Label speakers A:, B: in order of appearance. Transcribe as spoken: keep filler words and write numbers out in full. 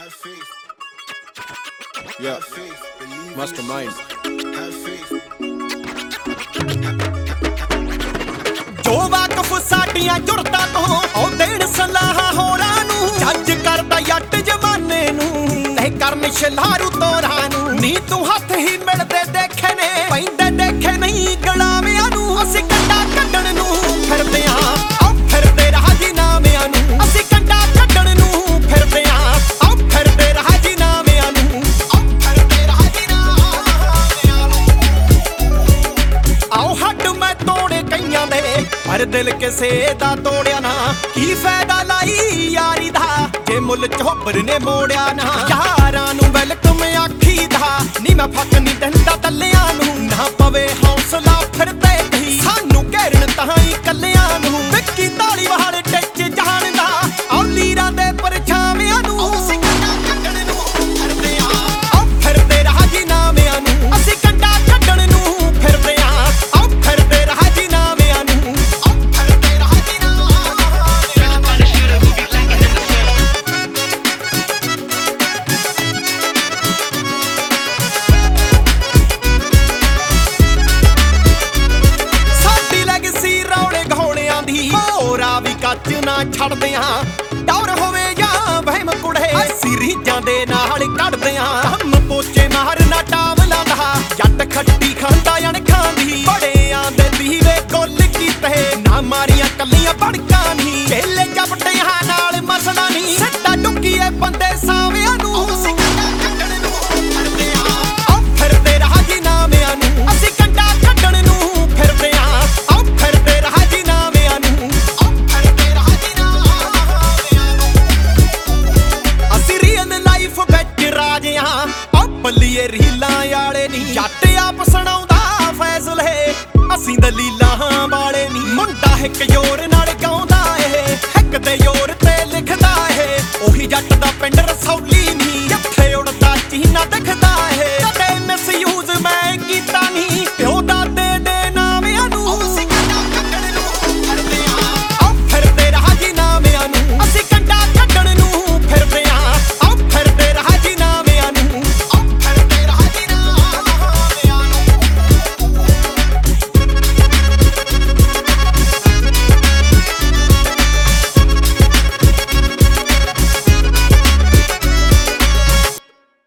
A: Have faith.
B: Yeah.
A: Have faith. Believe in
B: Mastermind.
A: yourself. Have faith.
C: ਜੋ ਵਾਕਫ ਸਾਡੀਆਂ ਜੁਰਤਾਂ ਤੋਂ ਉਹ ਦੇਣ ਸਲਾਹਾਂ ਹੋਰਾਂ ਨੂੰ ਜੱਜ ਕਰਦਾ ਜੱਟ ਜਮਾਨੇ ਨੂੰ ਤੇ ਕਰਨ ਸ਼ਲਾਰੂ ਤੋਰਾਂ ਨੂੰ ਨੀ ਤੂੰ ਹੱਥ ਹੀ ਮਿਲਦੇ ਦੇਖੇ ਨੇ ਪੈਂਦੇ ਦੇਖੇ ਨਹੀਂ ਗਲਾਮਿਆਂ ਨੂੰ ਅਸੀਂ ਕੰਡਾ ਕੱਢਣ ਨੂੰ ਫਿਰਦੇ ਆਂ ਆਓ ਫਿਰਦੇ ਰਾਜੀ ਨਾਮਿਆਂ ਨੂੰ ਅਸੀਂ ਕੰਡਾ ਕੱਢਣ ਨੂੰ ਫਿਰਦੇ ਆਂ ਆਓ ਫਿਰਦੇ ਰਾਜੀ ਨਾਮਿਆਂ ਨੂੰ ਆਓ ਫਿਰਦੇ ਰਾਜੀ ਨਾਮਿਆਂ ਨੂੰ ਆਓ ਹੱਡ ਮੈਂ ਤੋੜੇ ਕਈਆਂ ਦੇ ਪਰ ਦਿਲ ਕਿਸੇ ਦਾ ਤੋੜਿਆ ਨਾ ਕੀ ਫਾਇਦਾ ਲਾਈ ਯਾਰੀ ਦਾ ਜੇ ਮੁੱਲ ਚੋਬਰ ਨੇ ਮੋੜਿਆ ਨਾ ਯਾਰਾਂ ਨੂੰ ਵੈਲਕਮ ਆਖੀਦਾ ਨੀ ਮੈਂ ਫੱਕ ਨਹੀਂ ਦਿੰਦਾ ਤੱਲਿਆਂ ਨੂੰ ਨਾ ਪਵੇ ਹੌਸਲਾ ਫਿਰਦੇ ਕਹੀ ਸਾਨੂੰ ਘੇਰਨ ਤਾਂ ਹੀ ਕੱਲਿਆਂ ਨੂੰ ਵਿੱਕੀ ਤਾਲੀ ਵਾਲ ਟਿੱਚ ਜਾਣ ਦਾ ਆਓ ਲੀਰਾਂ ਦੇ ਪਰਛਾਵਿਆਂ ਨੂੰ ਅਸੀਂ ਕੰਡਾ ਕੱਢਣ ਨੂੰ ਫਿਰਦੇ ਆਂ ਆਓ ਫਿਰਦੇ ਰਾਜੀ ਨਾਮਿਆਂ ਨੂੰ ਅਸੀਂ ਕੰਡਾ ਕੱਢਣ ਨੂੰ ਫਿਰਦੇ ਆਂ ਆਓ ਫਿਰਦੇ ਰਾਜੀ ਨਾਮਿਆਂ ਨੂੰ ਆਓ ਫਿਰਦੇ ਰਾਜੀ ਨਾਮਿਆਂ ਨੂੰ ਸਾਡੀ ਲੈਗਸੀ ਰੌਲੇ ਘੋਲਿਆਂ ਦੀ ਹੋਰਾ ਵੀ ਕੱਚ ਨਾ ਛੱਡਦੇ ਆਂ ਡਰ ਹੋਵੇ ਜਾਂ ਵਹਿਮ ਕੁੜੇ ਅਸੀਂ ਰੀਜਾਂ ਦੇ ਨਾਲ ਕੱਢਦੇ ਆਂ ਕੰਮ ਪੋਚੇ ਮਾਰਨਾ ਟਾਵਲਾਂ ਦਾ ਜੱਟ ਖੱਟੀ ਖਾਂਦਾ ਅਣਖਾਂ ਦੀ ਬੜਿਆਂ ਦੇ ਦੀਵੇ ਗੁੱਲ ਕੀਤੇ ਨਾ ਮਾਰੀਆਂ ਕੱਲੀਆਂ ਬੜਕਾਂ ਨਹੀਂ ਵੇਲੇ ਜਪਟਿਆਂ ਨਾਲ ਮਸਲਾ ਨਹੀਂ ਸੱਟਾ ਡੁੱਕੀਏ ਬੰਦੇ ਸਾਵਿਆਂ ਨੂੰ ਅਸੀਂ ਕੰਡਾ ਕੱਢਣ ਨੂੰ ਫਿਰਦੇ ਆਂ ਆਓ ਫਿਰਦੇ ਰਾਜੀ ਨਾਮਿਆਂ ਨੂੰ ਅਸੀਂ ਕੰਡਾ ਕੱਢਣ ਨੂੰ ਫਿਰਦੇ ਆਂ ਆਓ ਫਿਰਦੇ ਰਾਜੀ ਨਾਮਿਆਂ ਨੂੰ ਆਓ ਫਿਰਦੇ ਰਾਜੀ ਨਾਮਿਆਂ ਨੂੰ ਅਸੀਂ ਰੀਅਲ ਲਾਈਫ ਵਿੱਚ ਰਾਜਿਆਂ ਆਓ ਬੱਲੀਏ ਰੀਲਾਂ ਵਾਲੇ ਨਹੀਂ ਜੱਟ ਆਪ ਸੁਣਾਉਂਦਾ ਫੈਸਲੇ ਅਸੀਂ ਦਲੀਲਾਂ ਵਾਲੇ ਨਹੀਂ ਮੁੰਡਾ ਇੱਕ ਜੋਰ